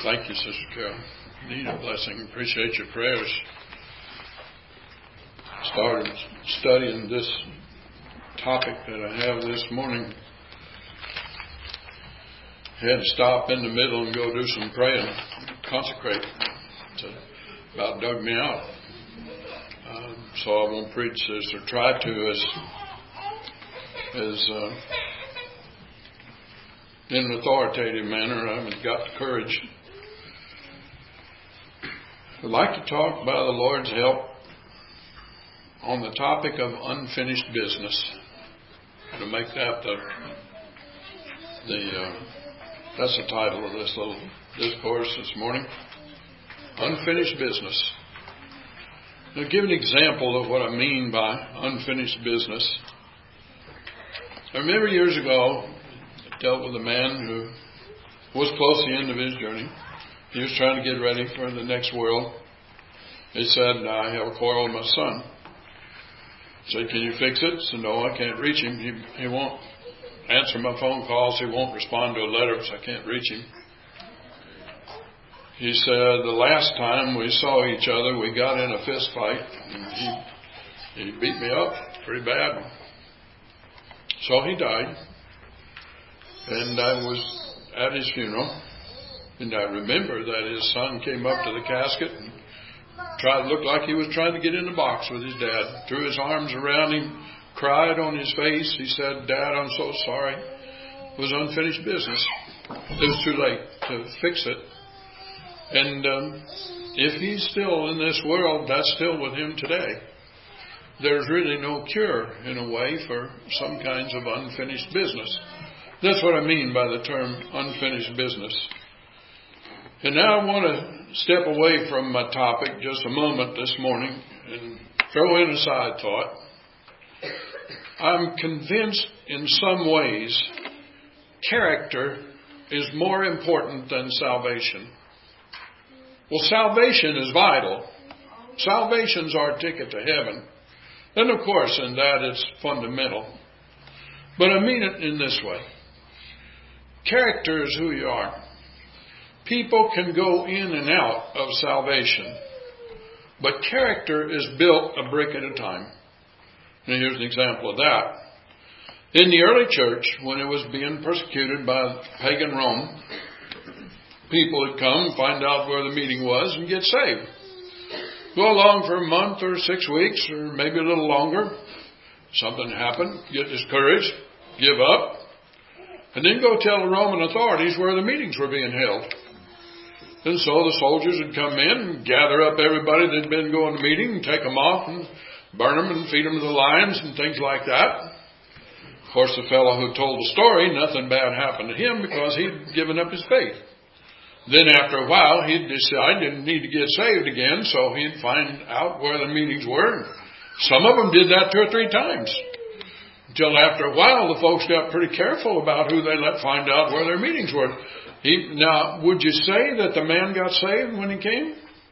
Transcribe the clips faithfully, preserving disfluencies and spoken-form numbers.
Thank you, Sister Carol. Need a blessing. Appreciate your prayers. Started studying this topic that I have this morning. Had to stop in the middle and go do some praying, consecrate. It about dug me out. Um, so I won't preach this or try to as as uh, in an authoritative manner. I haven't got the courage. I'd like to talk, by the Lord's help, on the topic of unfinished business. To make that the the uh, that's the title of this little discourse this morning. Unfinished business. Now, give an example of what I mean by unfinished business. I remember years ago, I dealt with a man who was close to the end of his journey. He was trying to get ready for the next world. He said, I have a quarrel with my son. I said, can you fix it? I said, no, I can't reach him. He, he won't answer my phone calls. He won't respond to a letter, so I can't reach him. He said, the last time we saw each other, we got in a fist fight. And he, he beat me up pretty bad. So he died. And I was at his funeral. And I remember that his son came up to the casket and tried, looked like he was trying to get in the box with his dad. Threw his arms around him, cried on his face. He said, Dad, I'm so sorry. It was unfinished business. It was too late to fix it. And um, if he's still in this world, that's still with him today. There's really no cure, in a way, for some kinds of unfinished business. That's what I mean by the term unfinished business. And now I want to step away from my topic just a moment this morning and throw in a side thought. I'm convinced in some ways character is more important than salvation. Well, salvation is vital. Salvation's our ticket to heaven. And of course, in that it's fundamental. But I mean it in this way. Character is who you are. People can go in and out of salvation, but character is built a brick at a time. Now here's an example of that. In the early church, when it was being persecuted by pagan Rome, people would come, find out where the meeting was, and get saved. Go along for a month or six weeks, or maybe a little longer. Something happened, get discouraged, give up, and then go tell the Roman authorities where the meetings were being held. And so the soldiers would come in and gather up everybody that had been going to meeting and take them off and burn them and feed them to the lions and things like that. Of course, the fellow who told the story, nothing bad happened to him because he'd given up his faith. Then after a while, he'd decide he didn't need to get saved again, so he'd find out where the meetings were. Some of them did that two or three times. Until after a while, the folks got pretty careful about who they let find out where their meetings were. He, now, would you say that the man got saved when he came?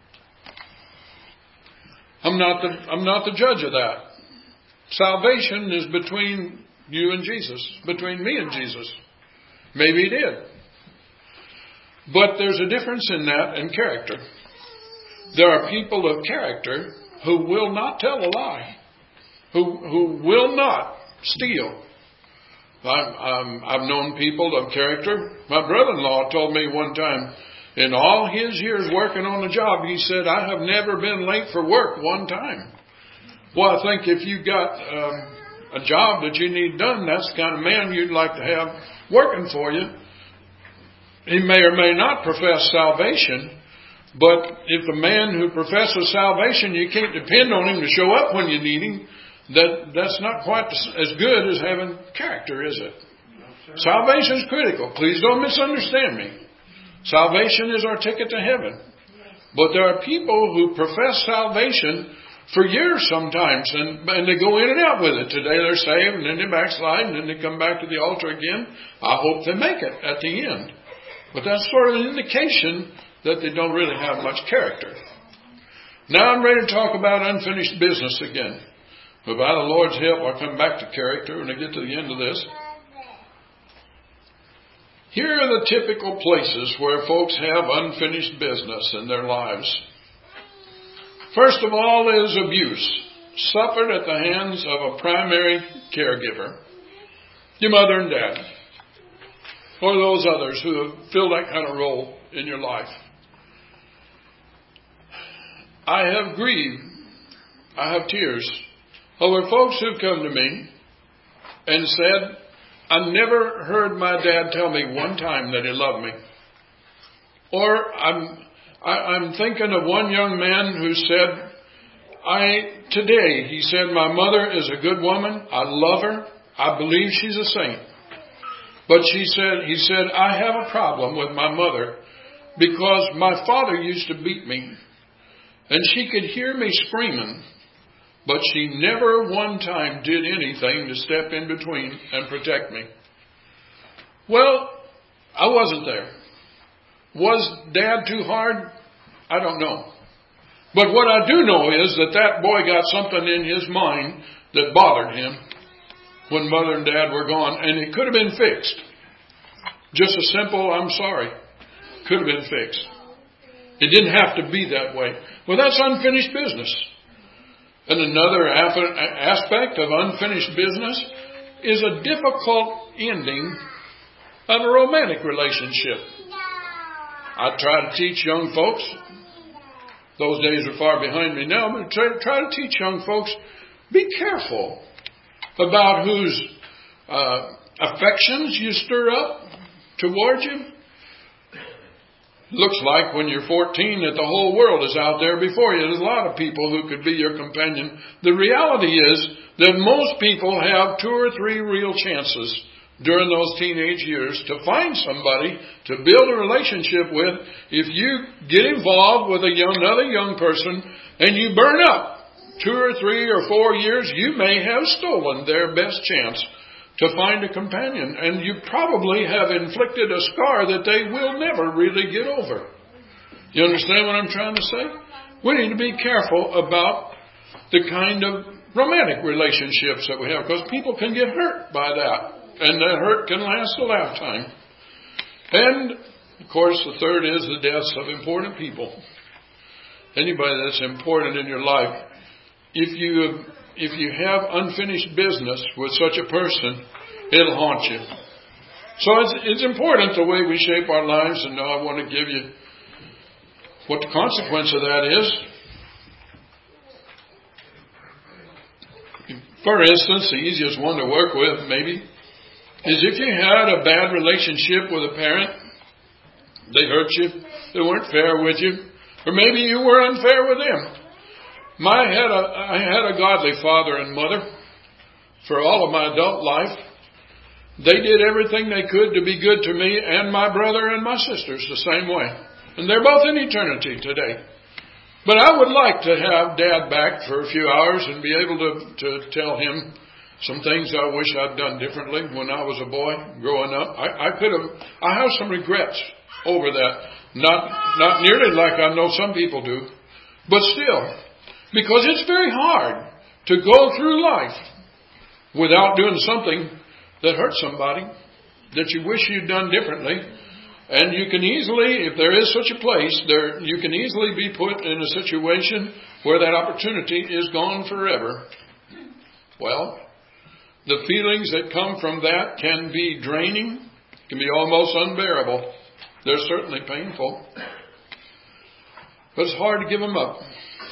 I'm not the, I'm not the judge of that. Salvation is between you and Jesus, between me and Jesus. Maybe he did. But there's a difference in that and character. There are people of character who will not tell a lie, who, who will not steal. I'm, I'm, I've known people of character. My brother-in-law told me one time, in all his years working on the job, he said, I have never been late for work one time. Well, I think if you got um, a job that you need done, that's the kind of man you'd like to have working for you. He may or may not profess salvation, but if the man who professes salvation, you can't depend on him to show up when you need him, that that's not quite as good as having character, is it? No, salvation is critical. Please don't misunderstand me. Salvation is our ticket to heaven. But there are people who profess salvation for years sometimes, and, and they go in and out with it. Today they're saved, and then they backslide, and then they come back to the altar again. I hope they make it at the end. But that's sort of an indication that they don't really have much character. Now I'm ready to talk about unfinished business again. But by the Lord's help, I'll come back to character when I get to the end of this. Here are the typical places where folks have unfinished business in their lives. First of all is abuse, suffered at the hands of a primary caregiver, your mother and dad, or those others who have filled that kind of role in your life. I have grieved, I have tears over folks who've come to me and said, I never heard my dad tell me one time that he loved me. Or I'm I, I'm thinking of one young man who said, I today, he said, my mother is a good woman. I love her. I believe she's a saint. But she said, he said, I have a problem with my mother because my father used to beat me and she could hear me screaming, but she never one time did anything to step in between and protect me. Well, I wasn't there. Was Dad too hard? I don't know. But what I do know is that that boy got something in his mind that bothered him when Mother and Dad were gone, and it could have been fixed. Just a simple, I'm sorry, could have been fixed. It didn't have to be that way. Well, that's unfinished business. And another aspect of unfinished business is a difficult ending of a romantic relationship. I try to teach young folks, those days are far behind me now, but try, try to teach young folks, be careful about whose uh, affections you stir up towards you. Looks like when you're fourteen that the whole world is out there before you. There's a lot of people who could be your companion. The reality is that most people have two or three real chances during those teenage years to find somebody to build a relationship with. If you get involved with a young, another young person and you burn up two or three or four years, you may have stolen their best chance to find a companion. And you probably have inflicted a scar that they will never really get over. You understand what I'm trying to say? We need to be careful about the kind of romantic relationships that we have, because people can get hurt by that. And that hurt can last a lifetime. And, of course, the third is the deaths of important people. Anybody that's important in your life. If you if you have unfinished business with such a person, it'll haunt you. So it's, it's important the way we shape our lives. And now I want to give you what the consequence of that is. For instance, the easiest one to work with, maybe, is if you had a bad relationship with a parent, they hurt you, they weren't fair with you, or maybe you were unfair with them. My had a, I had a godly father and mother for all of my adult life. They did everything they could to be good to me and my brother and my sisters the same way. And they're both in eternity today. But I would like to have Dad back for a few hours and be able to, to tell him some things I wish I'd done differently when I was a boy growing up. I, I could have, I have some regrets over that. Not, not nearly like I know some people do, but still, because it's very hard to go through life without doing something that hurt somebody that you wish you'd done differently. And you can easily, if there is such a place, there you can easily be put in a situation where that opportunity is gone forever. Well, the feelings that come from that can be draining, can be almost unbearable. They're certainly painful. But it's hard to give them up.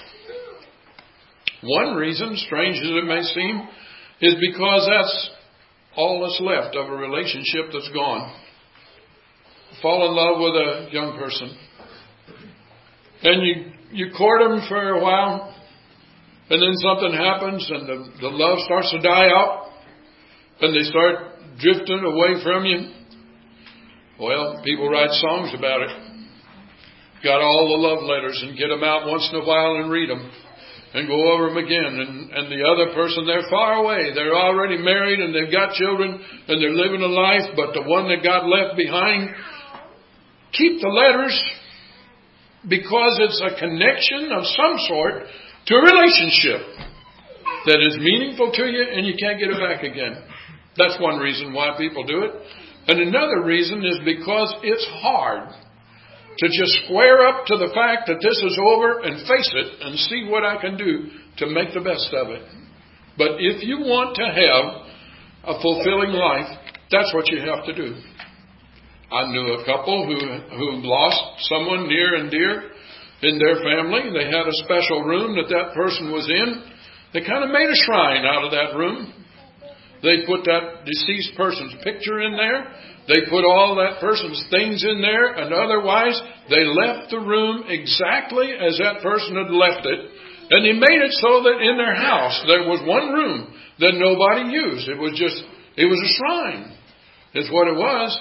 One reason, strange as it may seem, is because that's all that's left of a relationship that's gone. Fall in love with a young person. And you, you court them for a while. And then something happens and the, the love starts to die out. And they start drifting away from you. Well, people write songs about it. Got all the love letters and get them out once in a while and read them. And go over them again. And, and the other person, they're far away. They're already married and they've got children and they're living a life. But the one that got left behind, keep the letters, because it's a connection of some sort to a relationship that is meaningful to you and you can't get it back again. That's one reason why people do it. And another reason is because it's hard to just square up to the fact that this is over and face it and see what I can do to make the best of it. But if you want to have a fulfilling life, that's what you have to do. I knew a couple who, who lost someone near and dear in their family. They had a special room that that person was in. They kind of made a shrine out of that room. They put that deceased person's picture in there. They put all that person's things in there. And otherwise, they left the room exactly as that person had left it. And they made it so that in their house, there was one room that nobody used. It was just, it was a shrine. Is what it was.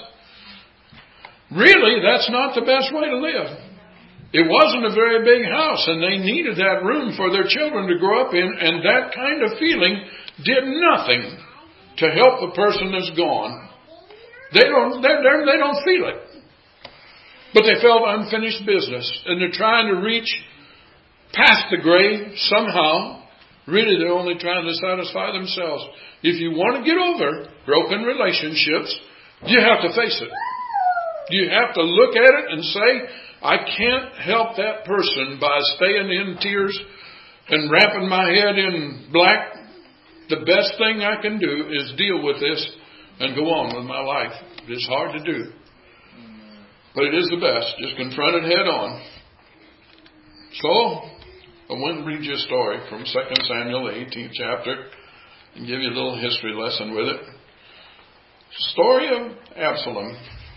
Really, that's not the best way to live. It wasn't a very big house, and they needed that room for their children to grow up in, and that kind of feeling did nothing to help the person that's gone. They don't, they're, they're, they don't feel it. But they felt unfinished business, and they're trying to reach past the grave somehow. Really, they're only trying to satisfy themselves. If you want to get over broken relationships, you have to face it. You have to look at it and say, I can't help that person by staying in tears and wrapping my head in black. The best thing I can do is deal with this and go on with my life. It's hard to do. But it is the best. Just confront it head on. So, I want to read you a story from Second Samuel, the eighteenth chapter, and give you a little history lesson with it. Story of Absalom.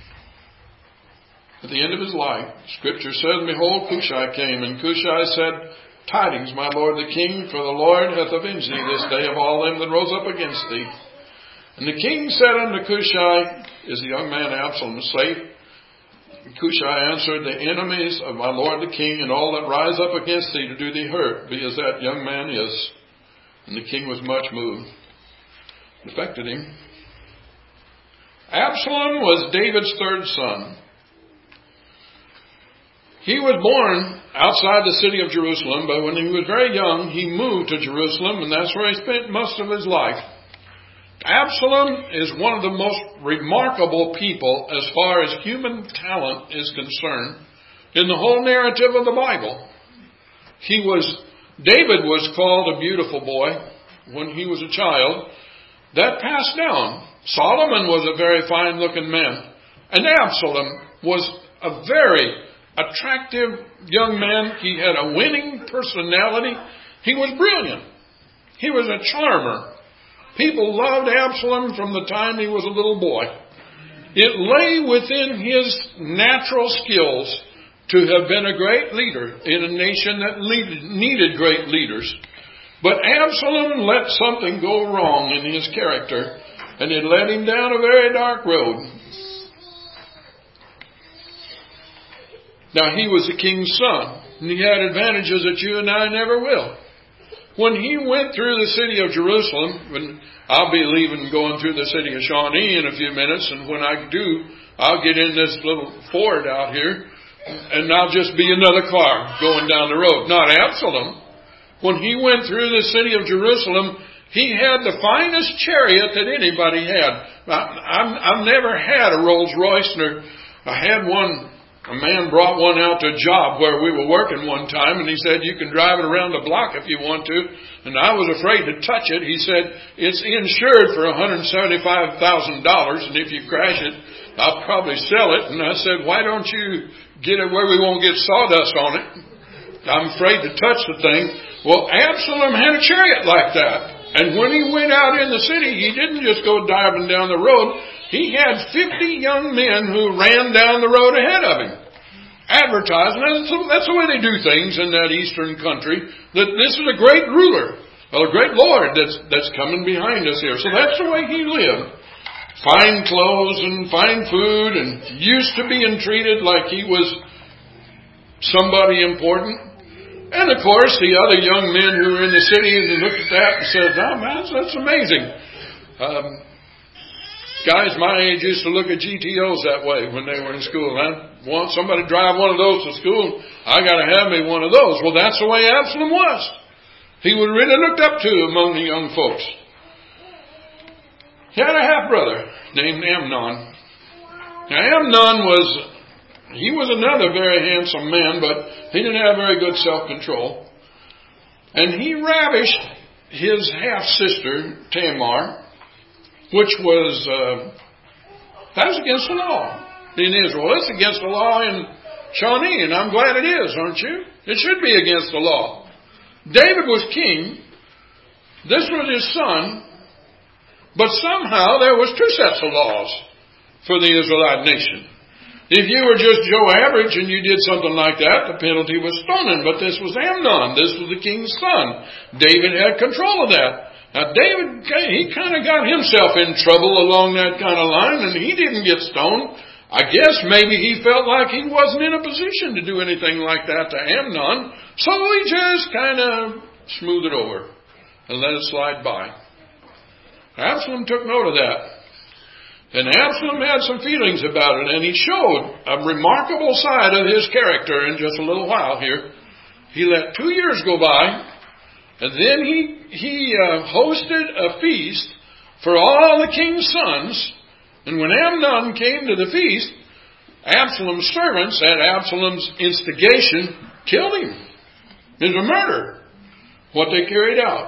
At the end of his life, Scripture says, Behold, Cushai came, and Cushai said, Tidings, my lord the king, for the Lord hath avenged thee this day of all them that rose up against thee. And the king said unto Cushai, Is the young man Absalom safe? And Cushai answered, The enemies of my lord the king, and all that rise up against thee to do thee hurt, be as that young man is. And the king was much moved. It affected him. Absalom was David's third son. He was born outside the city of Jerusalem, but when he was very young, he moved to Jerusalem, and that's where he spent most of his life. Absalom is one of the most remarkable people as far as human talent is concerned in the whole narrative of the Bible. He was, David was called a beautiful boy when he was a child. That passed down. Solomon was a very fine-looking man, and Absalom was a very attractive young man. He had a winning personality. He was brilliant. He was a charmer. People loved Absalom from the time he was a little boy. It lay within his natural skills to have been a great leader in a nation that needed great leaders. But Absalom let something go wrong in his character, and it led him down a very dark road. Now, he was the king's son, and he had advantages that you and I never will. When he went through the city of Jerusalem, when I'll be leaving, going through the city of Shawnee in a few minutes, and when I do, I'll get in this little Ford out here, and I'll just be another car going down the road. Not Absalom. When he went through the city of Jerusalem, he had the finest chariot that anybody had. I, I've, I've never had a Rolls Royce, nor I had one. A man brought one out to a job where we were working one time, and he said, you can drive it around the block if you want to. And I was afraid to touch it. He said, it's insured for one hundred seventy-five thousand dollars, and if you crash it, I'll probably sell it. And I said, why don't you get it where we won't get sawdust on it? I'm afraid to touch the thing. Well, Absalom had a chariot like that. And when he went out in the city, he didn't just go diving down the road. He had fifty young men who ran down the road ahead of him, advertising. That's, that's the way they do things in that eastern country, that this is a great ruler, a great Lord that's, that's coming behind us here. So that's the way he lived. Fine clothes and fine food, and used to being treated like he was somebody important. And of course, the other young men who were in the city, they looked at that and said, "Oh man, that's amazing." Um, guys my age used to look at G T Os that way when they were in school. I want somebody to drive one of those to school. I got to have me one of those. Well, that's the way Absalom was. He was really looked up to among the young folks. He had a half brother named Amnon. Now Amnon was, he was another very handsome man, but he didn't have very good self-control. And he ravished his half-sister, Tamar, which was, uh, that was against the law in Israel. It's against the law in Shawnee, and I'm glad it is, aren't you? It should be against the law. David was king. This was his son. But somehow there was two sets of laws for the Israelite nation. If you were just Joe Average and you did something like that, the penalty was stoning. But this was Amnon. This was the king's son. David had control of that. Now David, he kind of got himself in trouble along that kind of line, and he didn't get stoned. I guess maybe he felt like he wasn't in a position to do anything like that to Amnon. So he just kind of smoothed it over and let it slide by. Absalom took note of that. And Absalom had some feelings about it, and he showed a remarkable side of his character in just a little while here. He let two years go by, and then he, he uh, hosted a feast for all the king's sons. And when Amnon came to the feast, Absalom's servants, at Absalom's instigation, killed him. It was a murder, what they carried out.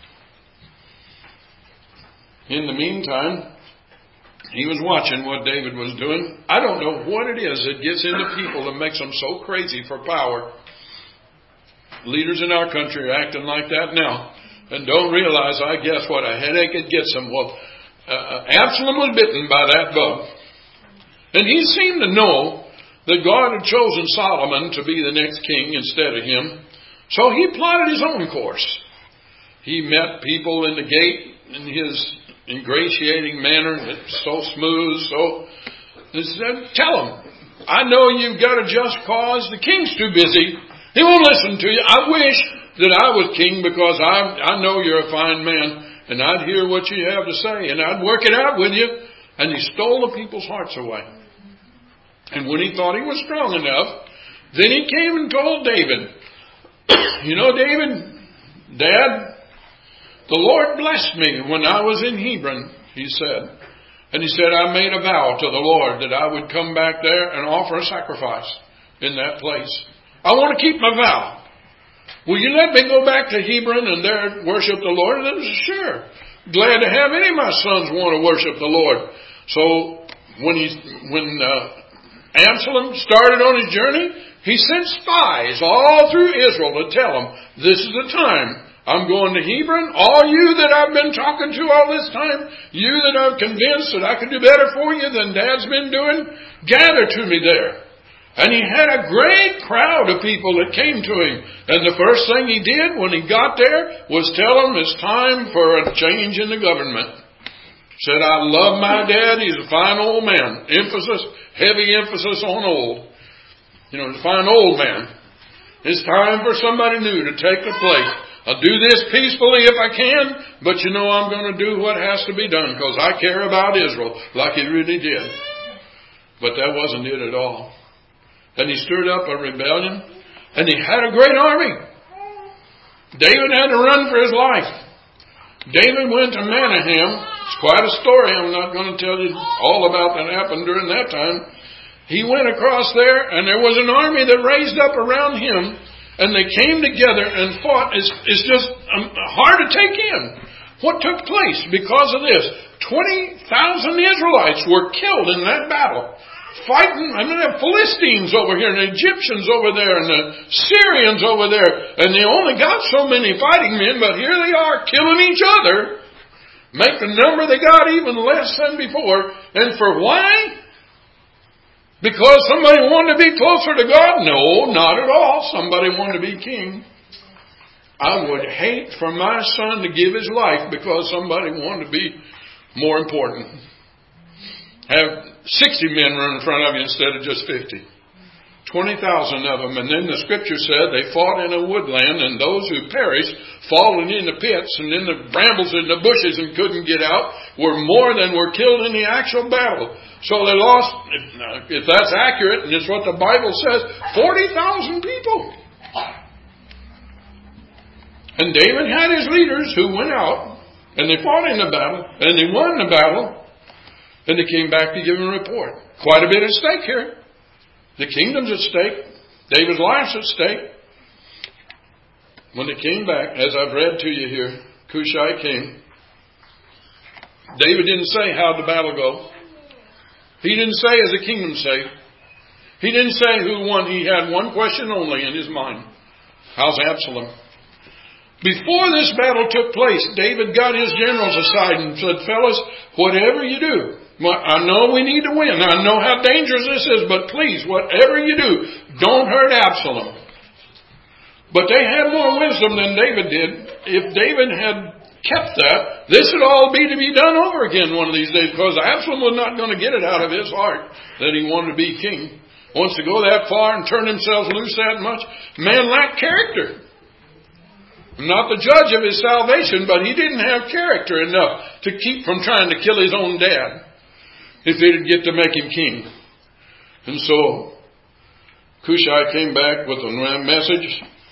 In the meantime, he was watching what David was doing. I don't know what it is that gets into people that makes them so crazy for power. Leaders in our country are acting like that now and don't realize, I guess, what a headache it gets them. Well, uh, Absalom was bitten by that bug. And he seemed to know that God had chosen Solomon to be the next king instead of him. So he plotted his own course. He met people in the gate in his ingratiating manner, so smooth, so he said, tell him, I know you've got a just cause. The king's too busy. He won't listen to you. I wish that I was king, because I, I know you're a fine man, and I'd hear what you have to say, and I'd work it out with you. And he stole the people's hearts away. And when he thought he was strong enough, then he came and told David, you know, David, Dad, the Lord blessed me when I was in Hebron, he said. And he said, I made a vow to the Lord that I would come back there and offer a sacrifice in that place. I want to keep my vow. Will you let me go back to Hebron and there worship the Lord? And I said, sure. Glad to have any of my sons want to worship the Lord. So when he, when uh, Absalom started on his journey, he sent spies all through Israel to tell them, this is the time. I'm going to Hebron. All you that I've been talking to all this time, you that I've convinced that I can do better for you than Dad's been doing, gather to me there. And he had a great crowd of people that came to him. And the first thing he did when he got there was tell them it's time for a change in the government. Said, I love my dad. He's a fine old man. Emphasis, heavy emphasis on old. You know, he's a fine old man. It's time for somebody new to take the place. I'll do this peacefully if I can, but you know I'm going to do what has to be done because I care about Israel like he really did. But that wasn't it at all. And he stirred up a rebellion, and he had a great army. David had to run for his life. David went to Manahem. It's quite a story. I'm not going to tell you all about that happened during that time. He went across there, and there was an army that raised up around him. And they came together and fought. It's, it's just um, hard to take in what took place because of this. twenty thousand Israelites were killed in that battle. Fighting, I mean, the Philistines over here and the Egyptians over there and the Syrians over there. And they only got so many fighting men, but here they are killing each other. Make the number they got even less than before. And for why? Because somebody wanted to be closer to God? No, not at all. Somebody wanted to be king. I would hate for my son to give his life because somebody wanted to be more important. Have sixty men run in front of you instead of just fifty. twenty thousand of them. And then the scripture said they fought in a woodland, and those who perished, fallen in the pits and in the brambles and the bushes and couldn't get out, were more than were killed in the actual battle. So they lost, if that's accurate, and it's what the Bible says, forty thousand people. And David had his leaders who went out, and they fought in the battle, and they won the battle. And they came back to give him a report. Quite a bit at stake here. The kingdom's at stake. David's life's at stake. When they came back, as I've read to you here, Cushai came. David didn't say how'd the battle go. He didn't say is the kingdom safe. He didn't say who won. He had one question only in his mind. How's Absalom? Before this battle took place, David got his generals aside and said, fellas, whatever you do, I know we need to win. I know how dangerous this is, but please, whatever you do, don't hurt Absalom. But they had more wisdom than David did. If David had kept that, this would all be to be done over again one of these days, because Absalom was not going to get it out of his heart that he wanted to be king. Wants to go that far and turn himself loose that much. Man lacked character. Not the judge of his salvation, but he didn't have character enough to keep from trying to kill his own dad if they'd get to make him king. And so Cushai came back with a message.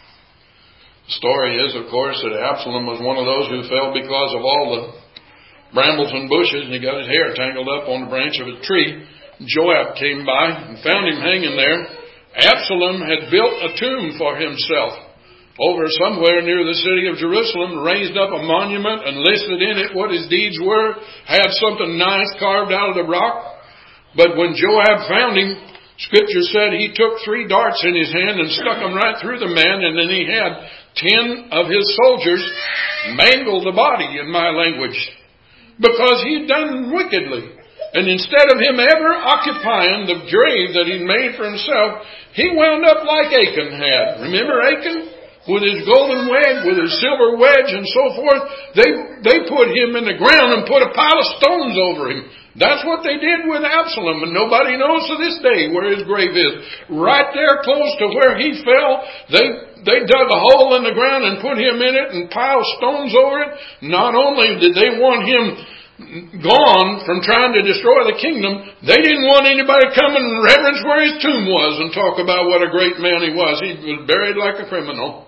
The story is, of course, that Absalom was one of those who fell because of all the brambles and bushes, and he got his hair tangled up on the branch of a tree. Joab came by and found him hanging there. Absalom had built a tomb for himself over somewhere near the city of Jerusalem, raised up a monument and listed in it what his deeds were, had something nice carved out of the rock. But when Joab found him, Scripture said he took three darts in his hand and stuck them right through the man, and then he had ten of his soldiers mangle the body, in my language, because he'd done wickedly. And instead of him ever occupying the grave that he'd made for himself, he wound up like Achan had. Remember Achan? With his golden wedge, with his silver wedge and so forth, they they put him in the ground and put a pile of stones over him. That's what they did with Absalom, and nobody knows to this day where his grave is. Right there close to where he fell, they they dug a hole in the ground and put him in it and piled stones over it. Not only did they want him gone from trying to destroy the kingdom, they didn't want anybody to come and reverence where his tomb was and talk about what a great man he was. He was buried like a criminal.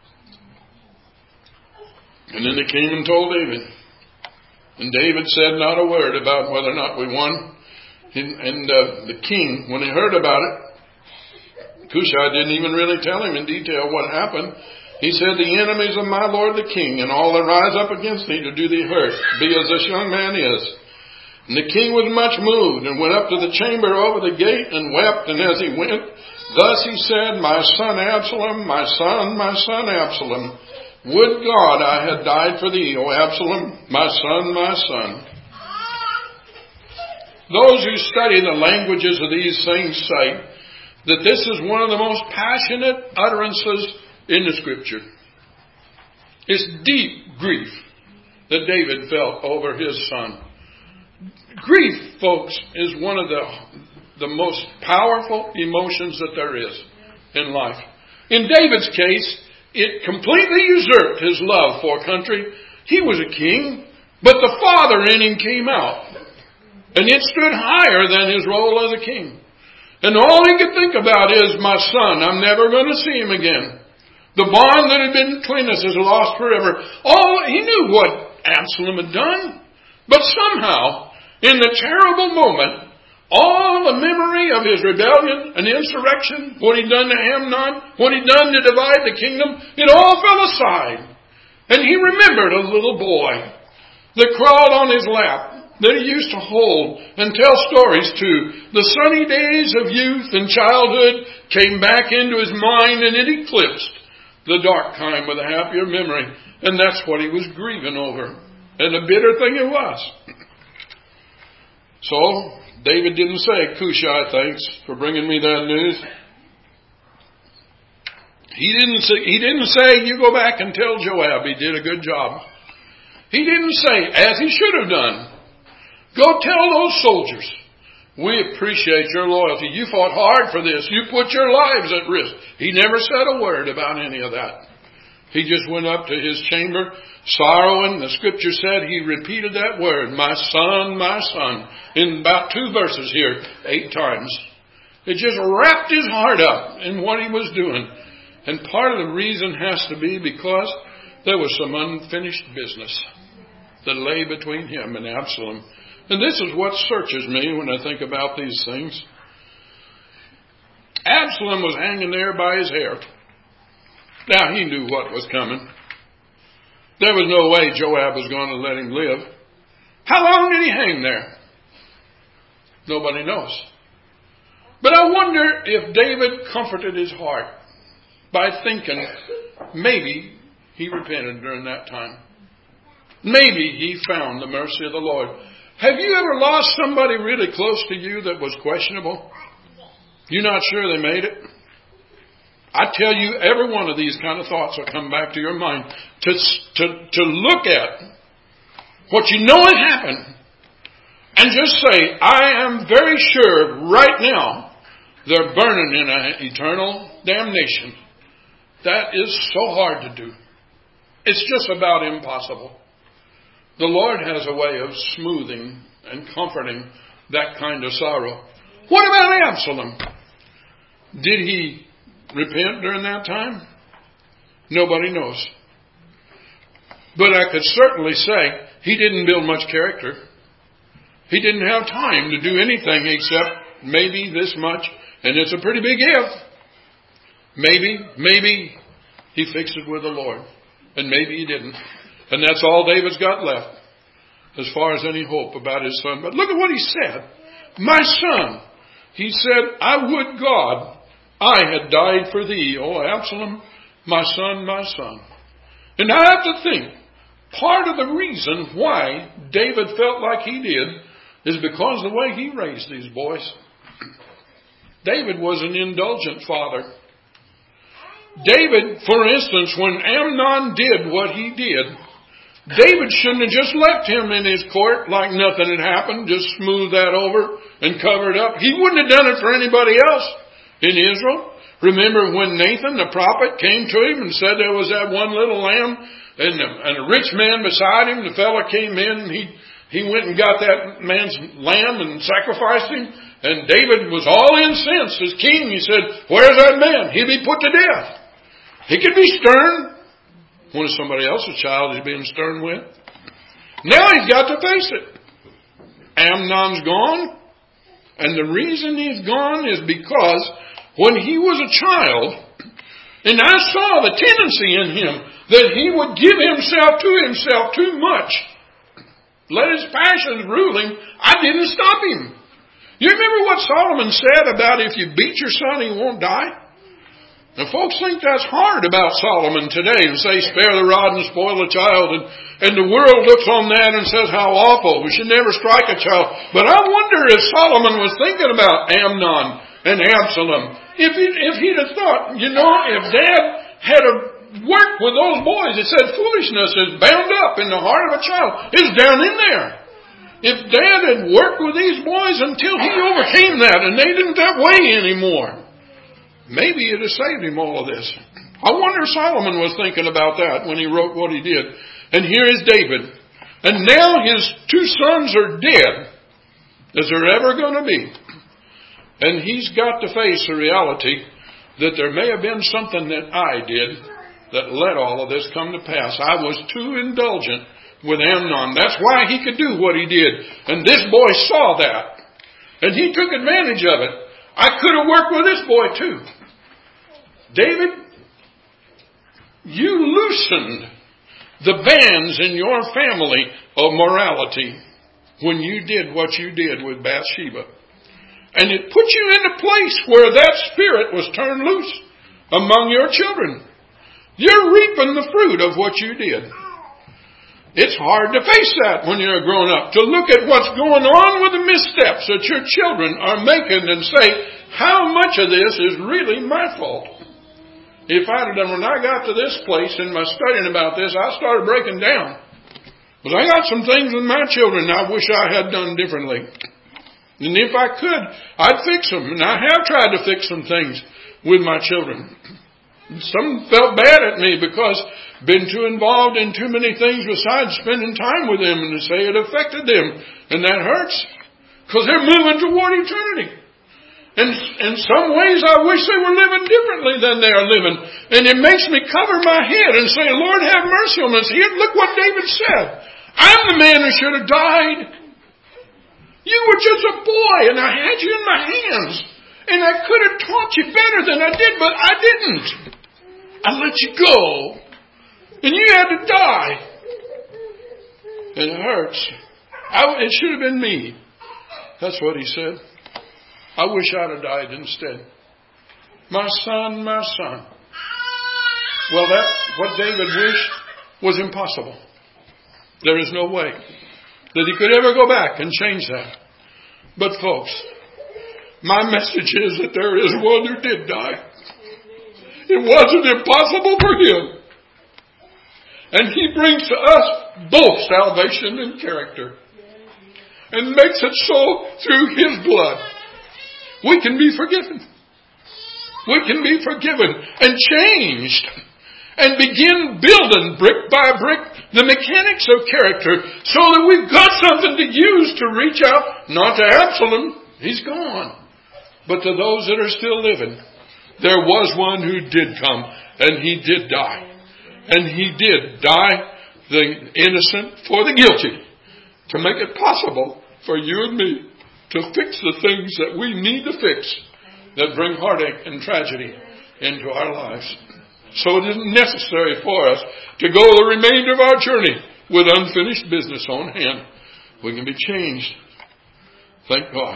And then they came and told David. And David said not a word about whether or not we won. And, and uh, the king, when he heard about it, Cushai didn't even really tell him in detail what happened. He said, the enemies of my lord the king, and all that rise up against thee to do thee hurt, be as this young man is. And the king was much moved, and went up to the chamber over the gate, and wept. And as he went, thus he said, my son Absalom, my son, my son Absalom, would God I had died for thee, O Absalom, my son, my son. Those who study the languages of these things say that this is one of the most passionate utterances in the Scripture. It's deep grief that David felt over his son. Grief, folks, is one of the, the most powerful emotions that there is in life. In David's case, it completely usurped his love for country. He was a king, but the father in him came out. And it stood higher than his role as a king. And all he could think about is, my son, I'm never going to see him again. The bond that had been between us is lost forever. All he knew what Absalom had done. But somehow, in the terrible moment, all the memory of his rebellion and insurrection, what he'd done to Amnon, what he'd done to divide the kingdom, it all fell aside. And he remembered a little boy that crawled on his lap, that he used to hold and tell stories to. The sunny days of youth and childhood came back into his mind, and it eclipsed the dark time with a happier memory. And that's what he was grieving over. And a bitter thing it was. So David didn't say, Cushai, thanks for bringing me that news. He didn't say, he didn't say, you go back and tell Joab he did a good job. He didn't say, as he should have done, go tell those soldiers, we appreciate your loyalty. You fought hard for this. You put your lives at risk. He never said a word about any of that. He just went up to his chamber, sorrowing. The Scripture said he repeated that word, my son, my son, in about two verses here, eight times. It just wrapped his heart up in what he was doing. And part of the reason has to be because there was some unfinished business that lay between him and Absalom. And this is what searches me when I think about these things. Absalom was hanging there by his hair. Now, he knew what was coming. There was no way Joab was going to let him live. How long did he hang there? Nobody knows. But I wonder if David comforted his heart by thinking maybe he repented during that time. Maybe he found the mercy of the Lord. Have you ever lost somebody really close to you that was questionable? You're not sure they made it? I tell you, every one of these kind of thoughts will come back to your mind. To, to, to look at what you know has happened and just say, I am very sure right now they're burning in an eternal damnation. That is so hard to do. It's just about impossible. The Lord has a way of smoothing and comforting that kind of sorrow. What about Absalom? Did he repent during that time? Nobody knows. But I could certainly say he didn't build much character. He didn't have time to do anything except maybe this much, and it's a pretty big if. Maybe, maybe he fixed it with the Lord, and maybe he didn't. And that's all David's got left as far as any hope about his son. But look at what he said. My son, he said, I would God I had died for thee, O Absalom, my son, my son. And I have to think, part of the reason why David felt like he did is because of the way he raised these boys. David was an indulgent father. David, for instance, when Amnon did what he did, David shouldn't have just left him in his court like nothing had happened, just smoothed that over and covered up. He wouldn't have done it for anybody else in Israel. Remember when Nathan the prophet came to him and said there was that one little lamb, and a, and a rich man beside him, the fellow came in and he, he went and got that man's lamb and sacrificed him. And David was all incensed as king. He said, where's that man? He'll be put to death. He could be stern when it's somebody else's child he's being stern with. Now he's got to face it. Amnon's gone. And the reason he's gone is because when he was a child, and I saw the tendency in him that he would give himself to himself too much. Let his passions rule him. I didn't stop him. You remember what Solomon said about if you beat your son, he won't die? Now, folks think that's hard about Solomon today and say, spare the rod and spoil the child. And, and the world looks on that and says, how awful. We should never strike a child. But I wonder if Solomon was thinking about Amnon and Absalom. If, he, if he'd have thought, you know, if Dad had a worked with those boys, it said foolishness is bound up in the heart of a child. It's down in there. If Dad had worked with these boys until he overcame that and they didn't that way anymore, maybe it has saved him all of this. I wonder if Solomon was thinking about that when he wrote what he did. And here is David. And now his two sons are dead, as they're ever going to be. And he's got to face the reality that there may have been something that I did that let all of this come to pass. I was too indulgent with Amnon. That's why he could do what he did. And this boy saw that. And he took advantage of it. I could have worked with this boy too. David, you loosened the bands in your family of morality when you did what you did with Bathsheba. And it put you in a place where that spirit was turned loose among your children. You're reaping the fruit of what you did. It's hard to face that when you're a grown up, to look at what's going on with the missteps that your children are making and say, how much of this is really my fault? If I'd have done, when I got to this place in my studying about this, I started breaking down. But I got some things with my children I wish I had done differently. And if I could, I'd fix them. And I have tried to fix some things with my children. Some felt bad at me because I've been too involved in too many things besides spending time with them, and to say it affected them. And that hurts because they're moving toward eternity. And in some ways I wish they were living differently than they are living. And it makes me cover my head and say, Lord, have mercy on us. Here, look what David said. I'm the man who should have died. You were just a boy and I had you in my hands. And I could have taught you better than I did, but I didn't. I let you go. And you had to die. And it hurts. I, it should have been me. That's what he said. I wish I'd have died instead. My son, my son. Well, that what David wished was impossible. There is no way that he could ever go back and change that. But folks, my message is that there is one who did die. It wasn't impossible for him. And he brings to us both salvation and character. And makes it so through his blood. We can be forgiven. We can be forgiven and changed. And begin building brick by brick the mechanics of character so that we've got something to use to reach out, not to Absalom, he's gone, but to those that are still living. There was one who did come, and he did die. And he did die, the innocent for the guilty, to make it possible for you and me to fix the things that we need to fix that bring heartache and tragedy into our lives. So it isn't necessary for us to go the remainder of our journey with unfinished business on hand. We can be changed. Thank God.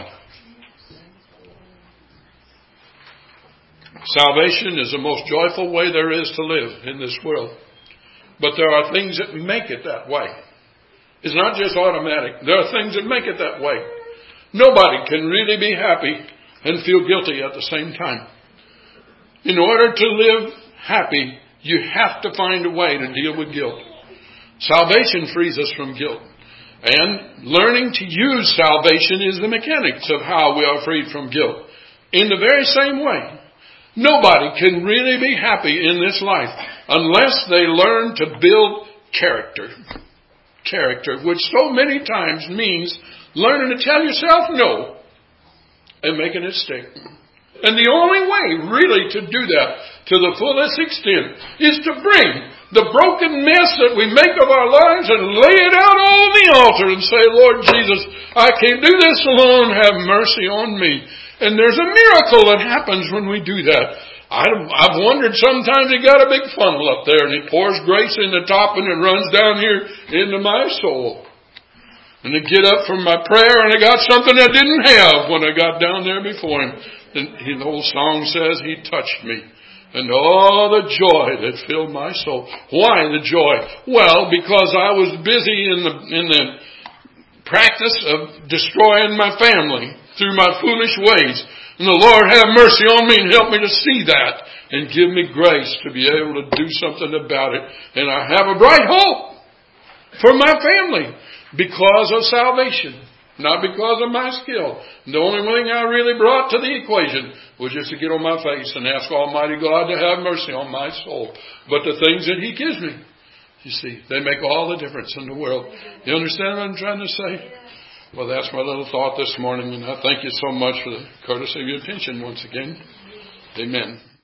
Salvation is the most joyful way there is to live in this world. But there are things that make it that way. It's not just automatic. There are things that make it that way. Nobody can really be happy and feel guilty at the same time. In order to live happy, you have to find a way to deal with guilt. Salvation frees us from guilt. And learning to use salvation is the mechanics of how we are freed from guilt. In the very same way, nobody can really be happy in this life unless they learn to build character. Character, which so many times means learning to tell yourself no and making it stick. And the only way really to do that to the fullest extent is to bring the broken mess that we make of our lives and lay it out on the altar and say, Lord Jesus, I can't do this alone. Have mercy on me. And there's a miracle that happens when we do that. I've wondered sometimes he got a big funnel up there and he pours grace in the top and it runs down here into my soul. And I get up from my prayer and I got something I didn't have when I got down there before him. And the old song says, he touched me. And all the joy that filled my soul. Why the joy? Well, because I was busy in the, in the practice of destroying my family through my foolish ways. And the Lord have mercy on me and help me to see that and give me grace to be able to do something about it. And I have a bright hope for my family because of salvation, not because of my skill. The only thing I really brought to the equation was just to get on my face and ask Almighty God to have mercy on my soul. But the things that He gives me, you see, they make all the difference in the world. You understand what I'm trying to say? Well, that's my little thought this morning, and I thank you so much for the courtesy of your attention once again. Amen.